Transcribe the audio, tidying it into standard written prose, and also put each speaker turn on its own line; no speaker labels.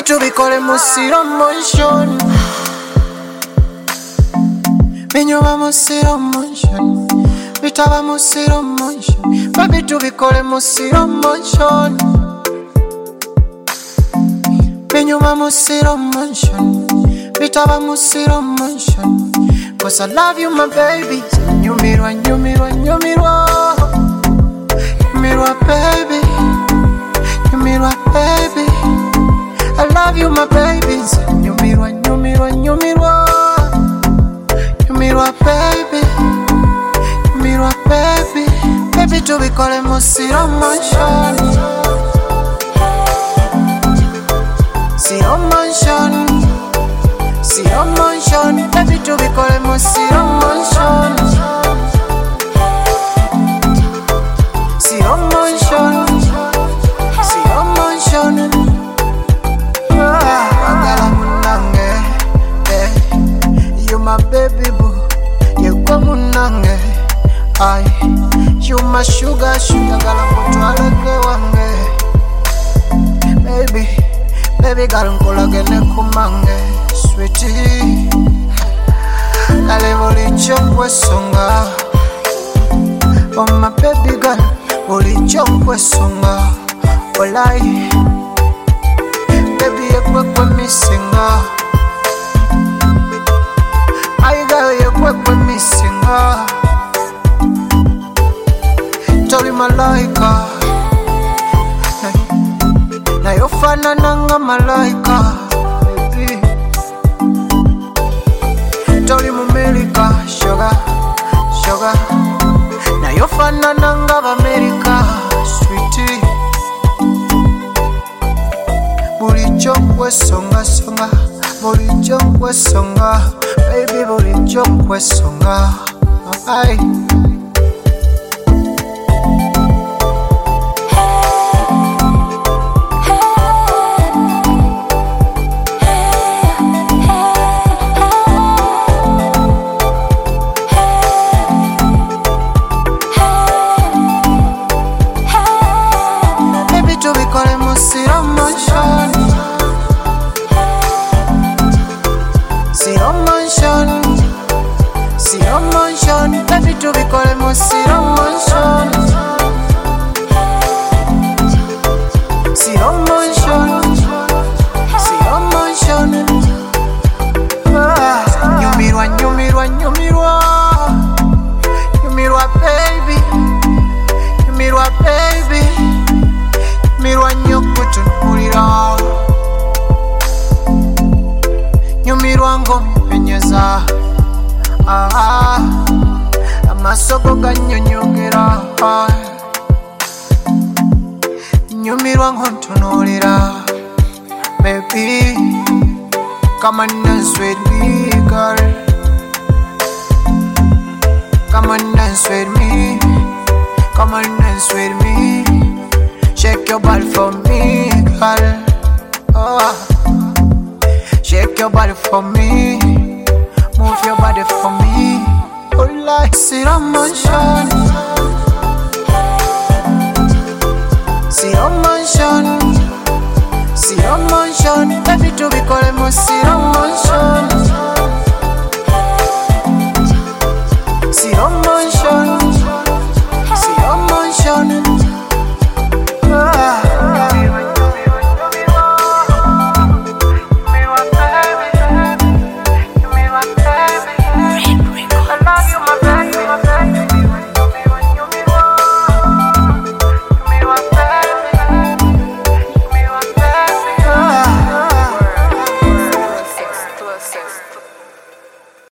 tubikole mu slow motion. Binyuma mu slow motion, bitaba mu slow motion. Baby tubikole mu slow motion. Binyuma mu slow motion, bitaba mu slow motion. Cause I love you my baby. Nyumirwa, nyumirwa, nyumirwa. Nyumirwa baby, nyumirwa baby. I love you my baby. Nyumirwa, nyumirwa, nyumirwa. Nyumirwa baby, nyumirwa baby. Baby tubikole mu slow motion. Slow motion, slow motion. Baby tubikole mu slow motion. Slow motion, slow motion. Angala munange, you my baby boo. You go munange, you my sugar, sugar. Angala mutwale ke wange, baby, baby girl nkola gene kumange, sweetie. Ale bolicho kwesonga, oh my baby girl. Bolicho kwesonga, olai. Baby yekwe misinga, I got yekwe misinga. Tori malaika, na yofana nanga malaika, baby. Tori mumelika, sugar, sugar. Na yofana nanga America, sweetie. Bolicho kwesonga songa, bolicho kwesonga, baby bolicho kwesonga, ay. Tubikole mu slow motion, slow motion, slow motion. Baby tubikole mu slow motion, slow motion, slow motion. Nyumirwa, nyumirwa, nyumirwa, nyumirwa baby, nyumirwa baby. Nyumirwa nyokutu nkulira, nyumirwa ng'ompenyeza, amasogo gannyonnyogera, nyumirwa ng'ontunuulira, baby, come on dance with me, girl. Come on dance with me, come on dance with me. Shake your body for me, girl. Oh, shake your body for me. Move your body for me. Oh, like slow motion, slow motion, slow motion. Baby, tubikole mu slow motion.